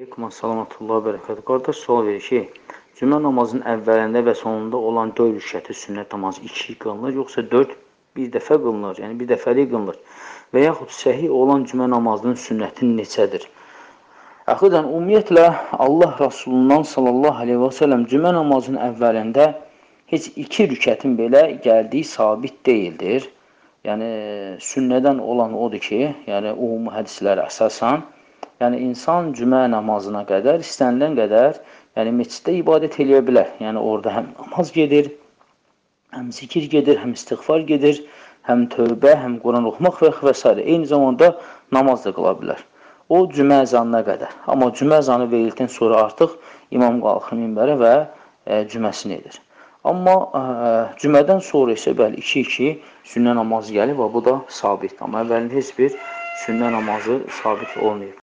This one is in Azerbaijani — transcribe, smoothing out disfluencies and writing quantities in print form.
Salamatullah və bərəkət. Qardaş sual verir ki, cümə namazının əvvəlində və sonunda olan 4 rükəti sünnət namazı 2 qılınır, yoxsa 4 bir dəfə qılınır, yəni bir dəfəlik qılınır və yaxud səhih olan cümə namazının sünnəti neçədir? Əxüdən, ümumiyyətlə, Allah Rasulundan sallallahu aleyhi və sələm cümə namazının əvvəlində heç 2 rükətin belə gəldiyi sabit deyildir. Yəni, sünnədən olan odur ki, yəni umumi hədislərə əsasən, yəni insan cümə namazına qədər, istənilən qədər, yəni meçiddə ibadət eləyə bilər. Yəni orada həm namaz gedir, həm zikir gedir, həm istiğfar gedir, həm tövbə, həm Quran oxumaq və s. Eyni zamanda namaz da qıla bilər. O cümə əzanına qədər. Amma cümə əzanı verildikdən sonra artıq imam qalxır minbərə və cüməsini edir. Amma cümədən sonra isə bəli 2-2 sünnə namazı gəlir və bu da sabitdir. Amma əvvəlində heç bir sünnə namazı sabit olmayıb.